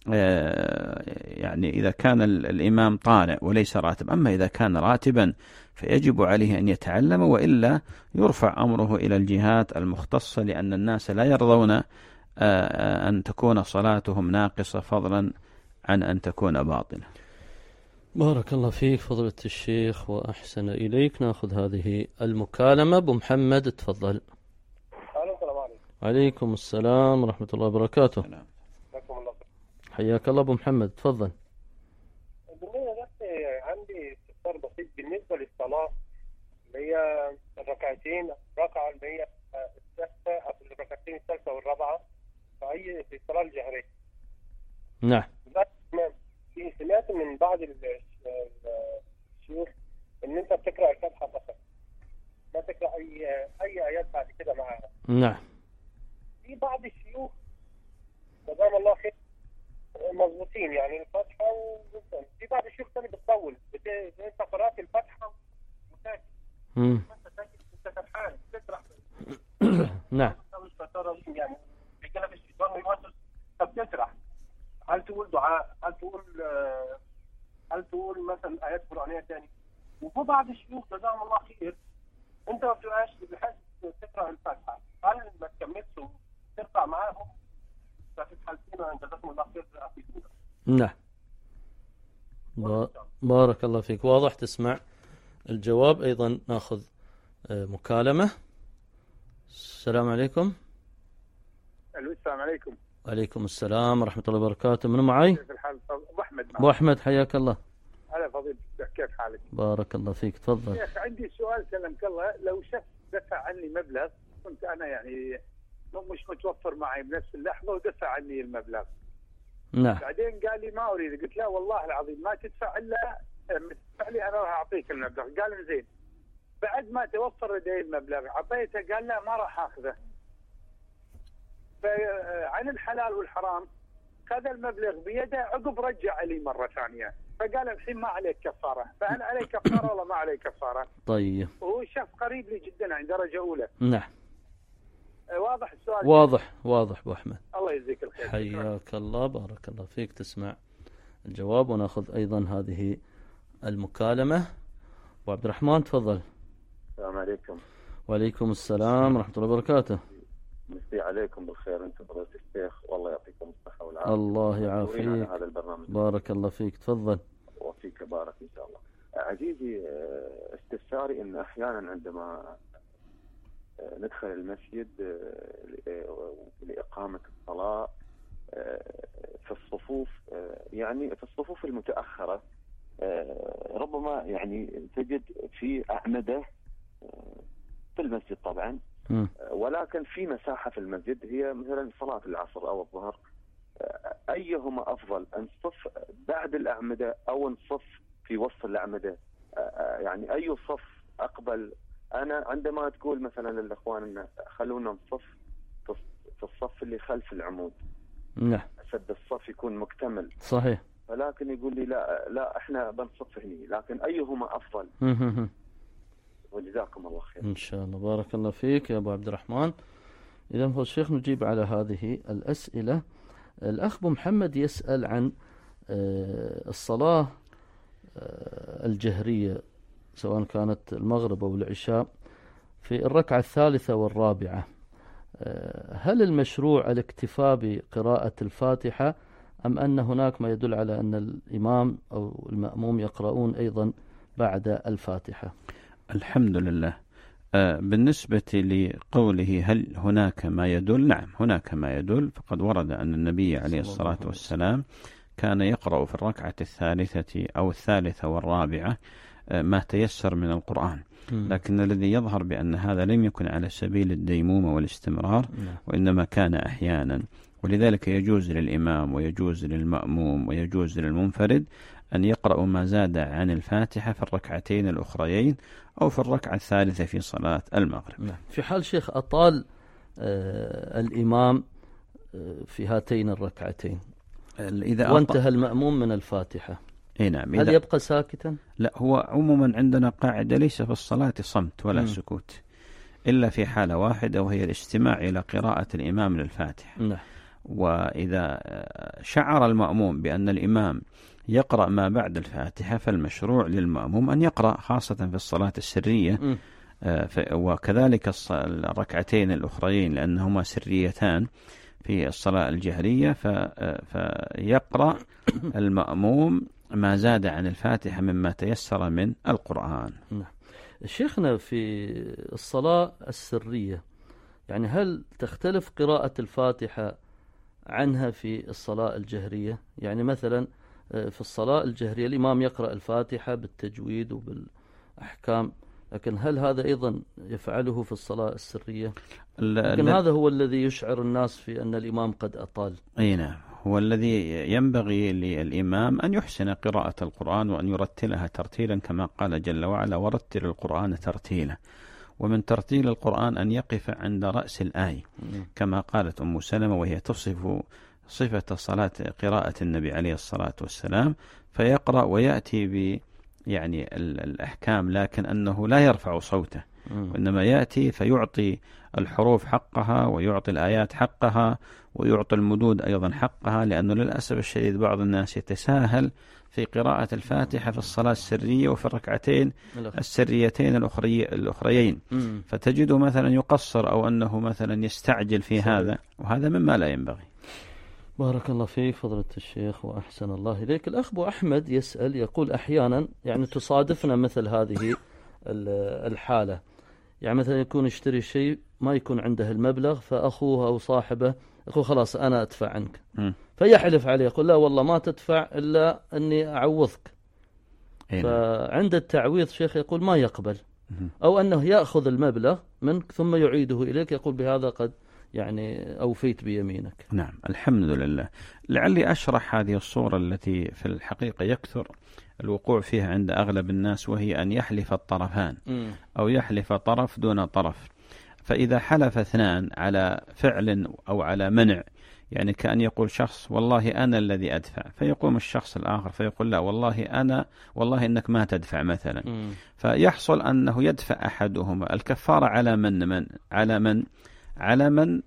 يعني إذا كان الإمام طالع وليس راتب. أما إذا كان راتبا فيجب عليه أن يتعلم، وإلا يرفع أمره إلى الجهات المختصة، لأن الناس لا يرضون أن تكون صلاتهم ناقصة فضلا عن أن تكون باطلة. بارك الله فيك فضيلة الشيخ وأحسن إليك. نأخذ هذه المكالمة. أبو محمد تفضل. السلام عليكم. عليكم السلام ورحمة الله وبركاته. حياك الله أبو محمد تفضل. عندي استفسار بسيط بالنسبة للصلاة اللي هي الركعتين، الركعة اللي هي الثالثة أو الركعتين الثالثة والرابعة في أي في الصلاة الجهرية. نعم. في سمعت من بعض الشيوخ إن أنت بتقرأ الفاتحة فقط، ما تقرأ أي أي آيات بعد كده معاها. نعم. في بعض الشيوخ جزاهم الله خير مضبوطين يعني الفاتحة وممكن. في بعض الشيوخ ثاني بتطول، أنت قرأت الفاتحة وساكت. امم. أنت ساكت أنت سرحان بتسرح. نعم. يعني بيجيلك الشيطان ويوسوس فبتسرح. هل تقول دعاء؟ هل تقول هل تقول مثلا آيات قرآنية ثاني؟ وفي بعض الشيوخ جزاهم الله خير أنت ما بتبقاش بحيث تقرأ الفاتحة، هل ما تكملش وترفع معاهم؟ ففي الحالتين جزاكم الله خير أفيدونا. نعم. بارك الله فيك. واضح تسمع الجواب. أيضا نأخذ مكالمة. السلام عليكم. السلام عليكم. وعليكم السلام ورحمة الله وبركاته. من معي؟ كيف الحال؟ أبو أحمد. أبو أحمد حياك الله. هلا فضيلتك، كيف حالك؟ بارك الله فيك تفضل. يا أخي عندي سؤال سلمك الله. لو شخص دفع عني مبلغ كنت أنا يعني مش متوفر معي بنفس اللحظة ودفع عني المبلغ. نعم. بعدين قال لي ما أريد، قلت لا والله العظيم ما تدفع إلا تدفع لي أنا راح أعطيك المبلغ. قال زين. بعد ما توفر لدي المبلغ أعطيته، قال لا ما راح أخذه. فعن الحلال والحرام خذ المبلغ بيده، عقب رجع لي مرة ثانية، فقال الحين ما عليك كفارة. فهل عليك كفارة ولا ما عليك كفارة؟ طيب. وهو شخص قريب لي جدا عند درجة أولى. نعم. واضح السؤال؟ واضح واضح أبو أحمد. الله يجزيك الخير. حياك الله. بارك الله فيك. تسمع الجواب. ونأخذ أيضا هذه المكالمة. أبو عبد الرحمن تفضل. السلام عليكم. وعليكم السلام ورحمة الله وبركاته. مسي عليكم بالخير انتم فضيلة الشيخ، والله يعطيكم الصحة والعافية. الله يعافيك. هذا البرنامج. بارك الله فيك تفضل. وفيك بارك ان شاء الله. عزيزي استفساري ان احيانا عندما ندخل المسجد لإقامة الصلاة في الصفوف، يعني في الصفوف المتأخرة، ربما يعني تجد في أعمدة في المسجد طبعا، ولكن في مساحة في المسجد هي مثلا صلاة العصر أو الظهر. أيهما أفضل، أن نصف بعد الأعمدة أو نصف في وسط الأعمدة؟ يعني أي صف أقبل؟ أنا عندما تقول مثلا للإخوان إن خلونا نصف في الصف اللي خلف العمود، نعم، سد الصف يكون مكتمل، صحيح، ولكن يقول لي لا لا إحنا بنصف هني، لكن أيهما أفضل؟ وجزاكم الله خير. إن شاء الله. بارك الله فيك يا أبو عبد الرحمن. إذا هو الشيخ نجيب على هذه الأسئلة. الأخ أبو محمد يسأل عن الصلاة الجهرية سواء كانت المغرب أو العشاء في الركعة الثالثة والرابعة، هل المشروع الاكتفاء بقراءة الفاتحة أم أن هناك ما يدل على أن الإمام أو المأموم يقرؤون أيضا بعد الفاتحة؟ الحمد لله. بالنسبة لقوله هل هناك ما يدل، نعم هناك ما يدل. فقد ورد أن النبي عليه الصلاة والسلام كان يقرأ في الركعة الثالثة أو الثالثة والرابعة ما تيسر من القرآن، لكن الذي يظهر بأن هذا لم يكن على سبيل الديمومة والاستمرار، وإنما كان أحيانا. ولذلك يجوز للإمام ويجوز للمأموم ويجوز للمنفرد أن يقرأ ما زاد عن الفاتحة في الركعتين الأخريين أو في الركعة الثالثة في صلاة المغرب. في حال شيخ أطال آه الإمام آه في هاتين الركعتين إذا وانتهى المأموم من الفاتحة، نعم، هل يبقى ساكتا؟ لا، هو عموما عندنا قاعدة ليس في الصلاة صمت ولا م. سكوت إلا في حالة واحدة، وهي الاستماع إلى قراءة الإمام للفاتحة. نعم. وإذا شعر المأموم بأن الإمام يقرأ ما بعد الفاتحة فالمشروع للمأموم أن يقرأ، خاصة في الصلاة السرية م. وكذلك الركعتين الأخرين لأنهما سريتان، في الصلاة الجهرية فيقرأ المأموم ما زاد عن الفاتحة مما تيسر من القرآن. نعم. شيخنا في الصلاة السرية يعني هل تختلف قراءة الفاتحة عنها في الصلاة الجهرية؟ يعني مثلا في الصلاة الجهرية الإمام يقرأ الفاتحة بالتجويد وبالأحكام، لكن هل هذا أيضا يفعله في الصلاة السرية؟ لكن هذا هو الذي يشعر الناس في أن الإمام قد أطال. أي نعم، هو الذي ينبغي للإمام أن يحسن قراءة القرآن وأن يرتلها ترتيلا كما قال جل وعلا ورتل القرآن ترتيلا. ومن ترتيل القرآن أن يقف عند رأس الآية كما قالت أم سلمة وهي تصف صفة صلاة قراءة النبي عليه الصلاة والسلام، فيقرأ ويأتي ب يعني الأحكام لكن أنه لا يرفع صوته، وإنما يأتي فيعطي الحروف حقها ويعطي الآيات حقها ويعطي المدود أيضا حقها، لأنه للأسف الشديد بعض الناس يتساهل في قراءة الفاتحة في الصلاة السرية وفي الركعتين السريتين الأخري الأخريين، فتجده مثلا يقصر أو أنه مثلا يستعجل في هذا، وهذا مما لا ينبغي. بارك الله فيك فضيلة الشيخ وأحسن الله إليك. الأخ أبو أحمد يسأل يقول أحيانا يعني تصادفنا مثل هذه الحالة، يعني مثلا يكون يشتري شيء ما يكون عنده المبلغ، فأخوه أو صاحبه يقول خلاص أنا أدفع عنك، م. فيحلف عليه يقول لا والله ما تدفع إلا أني أعوضك. هنا. فعند التعويض شيخ يقول ما يقبل، م. أو أنه يأخذ المبلغ منك ثم يعيده إليك، يقول بهذا قد يعني أوفيت بيمينك. نعم الحمد لله. لعلي أشرح هذه الصورة التي في الحقيقة يكثر الوقوع فيها عند أغلب الناس، وهي أن يحلف الطرفان م. أو يحلف طرف دون طرف. فإذا حلف اثنان على فعل أو على منع، يعني كأن يقول شخص والله أنا الذي أدفع، فيقوم الشخص الآخر فيقول لا والله أنا والله إنك ما تدفع مثلا، م. فيحصل أنه يدفع أحدهما. الكفارة على من من على من على من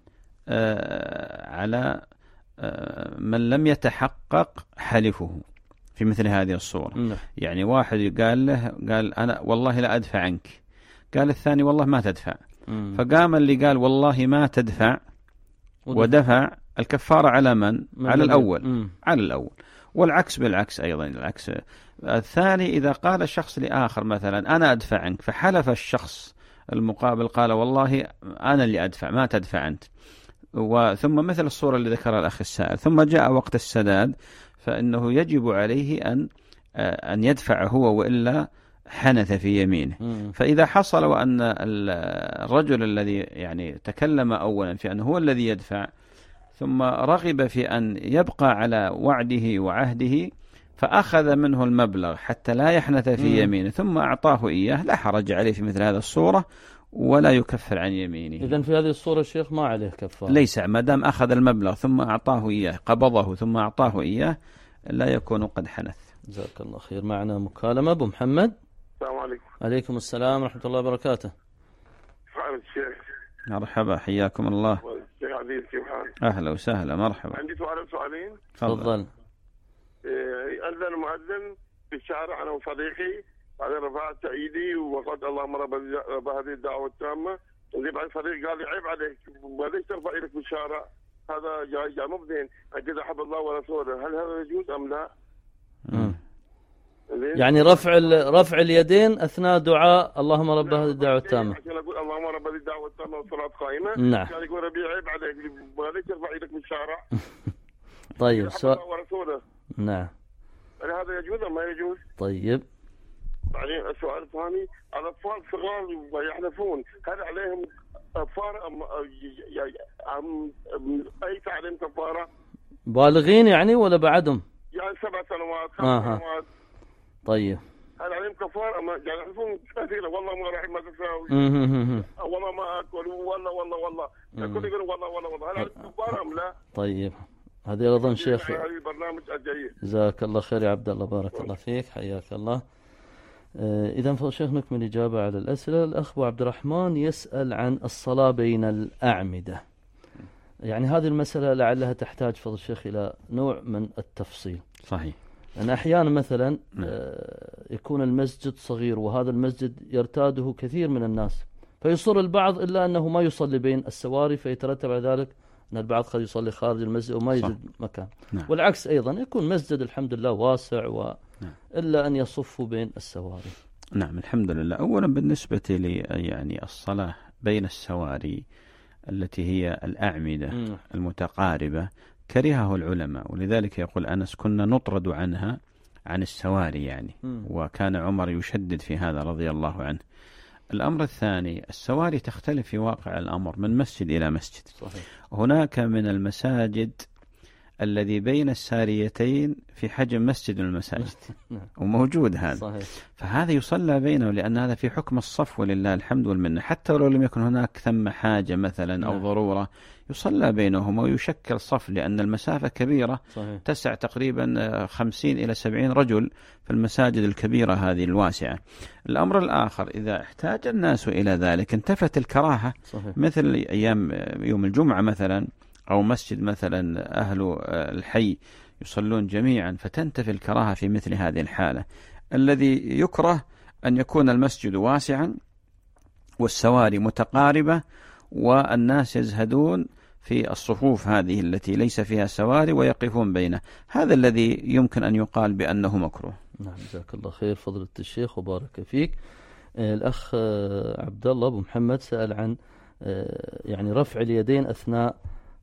آه على آه من لم يتحقق حلفه في مثل هذه الصورة. م. يعني واحد قال له قال أنا والله لا أدفع عنك، قال الثاني والله ما تدفع، م. فقام اللي قال والله ما تدفع ودفع، الكفارة على من؟ من على الأول م. على الأول. والعكس بالعكس أيضا، العكس الثاني إذا قال الشخص لآخر مثلا أنا أدفع عنك، فحلف الشخص المقابل قال والله أنا اللي أدفع ما تدفع أنت، وثم مثل الصورة اللي ذكرها الأخ السائل، ثم جاء وقت السداد فإنه يجب عليه أن أن يدفع هو وإلا حنث في يمينه. م. فإذا حصل وأن الرجل الذي يعني تكلم أولا في أنه هو الذي يدفع ثم رغب في أن يبقى على وعده وعهده فأخذ منه المبلغ حتى لا يحنث في م. يمينه ثم أعطاه إياه، لا حرج عليه في مثل هذا الصورة ولا يكفر عن يمينه. إذن في هذه الصورة الشيخ ما عليه كفارة؟ ليس، ما دام أخذ المبلغ ثم أعطاه إياه، قبضه ثم أعطاه إياه، لا يكون قد حنث. جزاك الله خير. معنا مكالمة. أبو محمد. السلام عليكم. عليكم السلام ورحمة الله وبركاته. حالك الشيخ؟ مرحبا حياكم الله. الشيخ عزيز كيف حالك؟ أهلا وسهلا مرحبا. عندي سؤال سؤالين. تفضل. أذن المؤذن في الشارع أنا وصديقي، بعدين رفعت ايدي وقلت اللهم رب هذه الدعوه التامه، وبعد الصديق قال لي عيب عليك وليش ترفع ايدك في الشارع، هذا جاي جاي مو بزين، اكيد احب الله ورسوله، هل هذا يجوز ام لا؟ امم يعني رفع رفع اليدين اثناء دعاء اللهم رب هذه الدعوه التامه. عشان اقول اللهم رب هذه الدعوه التامه والصلاه قائمه. نعم. كان يقول ربي عيب عليك وليش ترفع ايدك في الشارع؟ طيب سؤال. الله ورسوله. نعم. هل هذا يجوز ام ما يجوز؟ طيب. بعدين السؤال الثاني، الأطفال صغار ويحلفون، هل عليهم كفارة أم أم أي تعليم كفارة؟ بالغين يعني ولا بعدهم؟ يعني سبع سنوات خمس آه. سنوات. طيب. هل عليهم كفارة أم يعني يحلفون كثيرا والله ما راح ما تساوي، والله ما أكل، والله والله والله، الكل يقول والله والله والله، هل عليهم كفارة أم لا؟ طيب. هذه أظن شيخ. هذا البرنامج الجيد. جزاك الله خير يا عبد الله، بارك الله فيك، حياك الله. إذا فضل شيخ نكمل إجابة على الأسئلة. الأخ أبو عبد الرحمن يسأل عن الصلاة بين الأعمدة، يعني هذه المسألة لعلها تحتاج فضل الشيخ إلى نوع من التفصيل. صحيح. لأن أحيانا مثلا يكون المسجد صغير وهذا المسجد يرتاده كثير من الناس، فيصر البعض إلا أنه ما يصلي بين السواري، فيترتب على ذلك أن البعض قد يصلي خارج المسجد وما يجد صح. مكان. نعم. والعكس أيضا يكون مسجد الحمد لله واسع و... نعم. إلا أن يصفوا بين السواري. نعم الحمد لله. أولا بالنسبة لي يعني الصلاة بين السواري التي هي الأعمدة م. المتقاربة كرهه العلماء، ولذلك يقول أنس كنا نطرد عنها عن السواري يعني م. وكان عمر يشدد في هذا رضي الله عنه. الأمر الثاني السواري تختلف في واقع الأمر من مسجد إلى مسجد. صحيح. هناك من المساجد الذي بين الساريتين في حجم مسجد المساجد وموجود هذا. صحيح. فهذا يصلى بينه لأن هذا في حكم الصف ولله الحمد والمنة، حتى لو لم يكن هناك ثم حاجة مثلا أو ضرورة يصلى بينهما ويشكل صف، لأن المسافة كبيرة. صحيح. تسع تقريبا خمسين إلى سبعين رجل في المساجد الكبيرة هذه الواسعة. الأمر الآخر إذا احتاج الناس إلى ذلك انتفت الكراهة. صحيح. مثل أيام يوم الجمعة مثلا أو مسجد مثلا أهل الحي يصلون جميعا فتنتفي الكراهة في مثل هذه الحالة. الذي يكره أن يكون المسجد واسعا والسواري متقاربة والناس يزهدون في الصفوف هذه التي ليس فيها سواري ويقفون بينه، هذا الذي يمكن أن يقال بأنه مكروه. نعم جزاك الله خير فضيلة الشيخ وبارك فيك. الأخ عبد الله أبو محمد سأل عن يعني رفع اليدين أثناء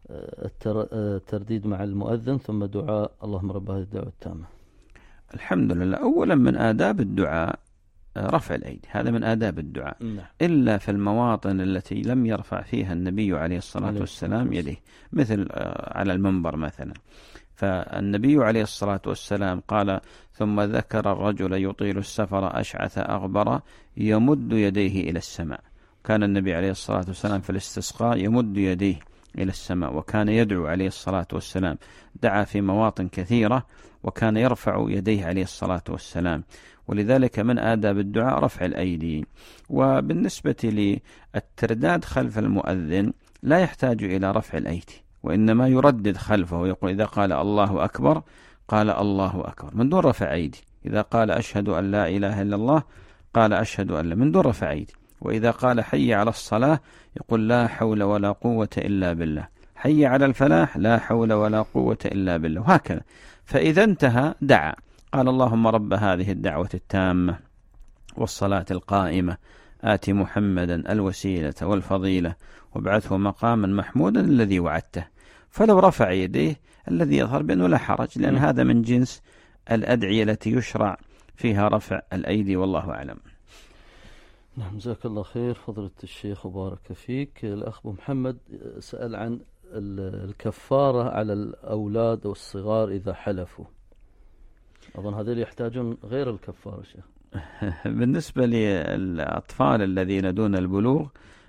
الترديد مع المؤذن ثم دعاء اللهم رب هذه الدعوة التامة. الحمد لله. أولا من آداب الدعاء رفع الأيدي، هذا من آداب الدعاء. نعم. إلا في المواطن التي لم يرفع فيها النبي عليه الصلاة والسلام يديه، مثل على المنبر مثلا. فالنبي عليه الصلاة والسلام قال ثم ذكر الرجل يطيل السفر أشعث أغبر يمد يديه إلى السماء. كان النبي عليه الصلاة والسلام في الاستسقاء يمد يديه إلى السماء، وكان يدعو عليه الصلاة والسلام، دعا في مواطن كثيرة وكان يرفع يديه عليه الصلاة والسلام. ولذلك من آداب الدعاء رفع الأيدي. وبالنسبة للترداد خلف المؤذن لا يحتاج إلى رفع الأيدي، وإنما يردد خلفه، يقول إذا قال الله أكبر قال الله أكبر من دون رفع أيدي، إذا قال أشهد أن لا إله إلا الله قال أشهد أن لا من دون رفع أيدي، وإذا قال حي على الصلاة يقول لا حول ولا قوة إلا بالله، حي على الفلاح لا حول ولا قوة إلا بالله، وهكذا. فإذا انتهى دعا قال اللهم رب هذه الدعوة التامة والصلاة القائمة آت محمدا الوسيلة والفضيلة وابعثه مقاما محمودا الذي وعدته. فلو رفع يديه الذي يظهر بأنه لا حرج، لأن م. هذا من جنس الأدعية التي يشرع فيها رفع الأيدي، والله أعلم. نعم جزاك الله خير فضيلة الشيخ وبارك فيك. الأخ أبو محمد سأل عن الكفارة على الأولاد والصغار إذا حلفوا. أظن هذول يحتاجون غير الكفارة شيخ. بالنسبة للأطفال الذين دون البلوغ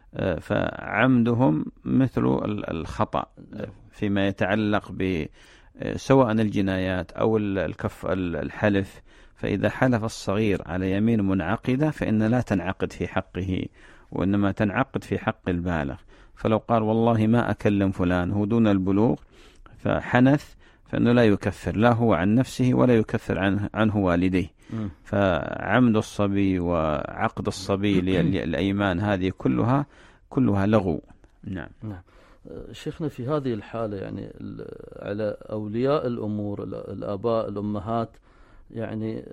فعمدهم مثل الخطأ فيما يتعلق بسواء الجنايات أو الكف الحلف. فإذا حلف الصغير على يمين منعقدة فإن لا تنعقد في حقه، وإنما تنعقد في حق البالغ. فلو قال والله ما أكلم فلان هو دون البلوغ فحنث فإنه لا يكفر لا هو عن نفسه ولا يكفر عنه, عنه والديه. م. فعمد الصبي وعقد الصبي للأيمان هذه كلها كلها لغو. نعم. نعم. شيخنا في هذه الحالة يعني على أولياء الأمور الآباء الأمهات يعني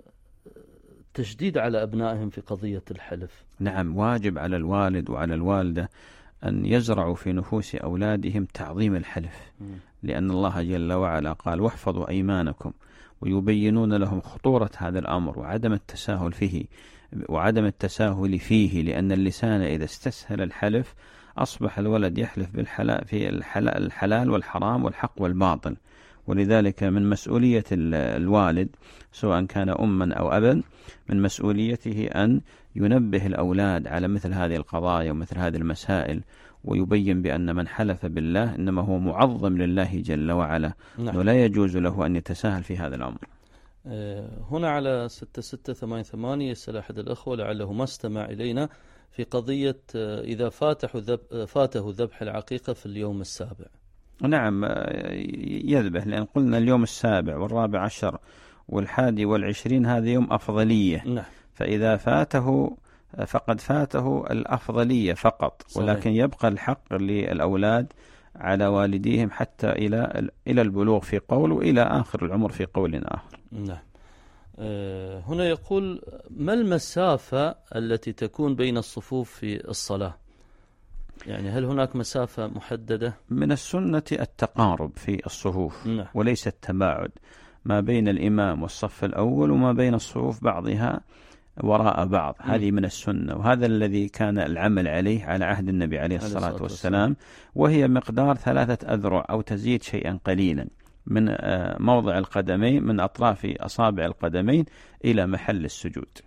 تشديد على أبنائهم في قضية الحلف. نعم واجب على الوالد وعلى الوالدة أن يزرعوا في نفوس أولادهم تعظيم الحلف. م. لأن الله جل وعلا قال واحفظوا أيمانكم، ويبينون لهم خطورة هذا الأمر وعدم التساهل فيه وعدم التساهل فيه لأن اللسان إذا استسهل الحلف أصبح الولد يحلف بالحلال في الحلال, الحلال والحرام والحق والباطل. ولذلك من مسؤولية الوالد سواء كان أما أو أبا من مسؤوليته أن ينبه الأولاد على مثل هذه القضايا ومثل هذه المسائل، ويبين بأن من حلف بالله إنما هو معظم لله جل وعلا. نعم. ولا يجوز له أن يتساهل في هذا الأمر. هنا على ستة ستة ثمانية ثمانية يسأل أحد الأخوة لعله ما استمع إلينا في قضية إذا فاته ذبح العقيقة في اليوم السابع. نعم يذبح، لأن قلنا اليوم السابع والرابع عشر والحادي والعشرين هذا يوم أفضلية. نعم. فإذا فاته فقد فاته الأفضلية فقط. صحيح. ولكن يبقى الحق للأولاد على والديهم حتى إلى إلى البلوغ في قول، وإلى آخر العمر في قول آخر. نعم. أه هنا يقول: ما المسافة التي تكون بين الصفوف في الصلاة؟ يعني هل هناك مسافة محددة؟ من السنة التقارب في الصفوف، نعم. وليس التباعد ما بين الإمام والصف الأول وما بين الصفوف بعضها وراء بعض. م. هذه من السنة، وهذا الذي كان العمل عليه على عهد النبي عليه الصلاة والسلام، وهي مقدار ثلاثة أذرع أو تزيد شيئا قليلا من موضع القدمين، من أطراف أصابع القدمين إلى محل السجود.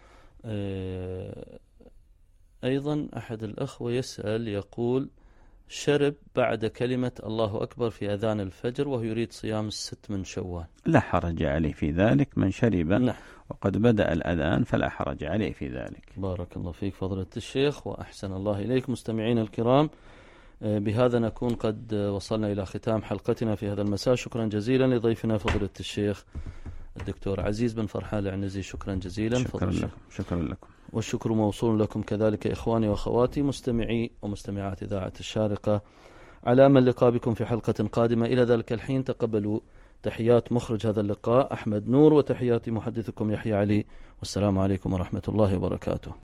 أيضا أحد الأخوة يسأل يقول: شرب بعد كلمة الله أكبر في أذان الفجر وهو يريد صيام الست من شوال. لا حرج عليه في ذلك، من شرب نعم. وقد بدأ الأذان فلا حرج عليه في ذلك. بارك الله فيك فضيلة الشيخ وأحسن الله إليك. مستمعين الكرام، بهذا نكون قد وصلنا إلى ختام حلقتنا في هذا المساء. شكرا جزيلا لضيفنا فضيلة الشيخ الدكتور عزيز بن فرحان العنزي. شكرا جزيلا. شكرا لكم. شكرا لكم. والشكر موصول لكم كذلك إخواني وأخواتي مستمعي ومستمعات إذاعة الشارقة. على أمل اللقاء بكم في حلقة قادمة. إلى ذلك الحين تقبلوا تحيات مخرج هذا اللقاء أحمد نور، وتحياتي محدثكم يحيى علي، والسلام عليكم ورحمة الله وبركاته.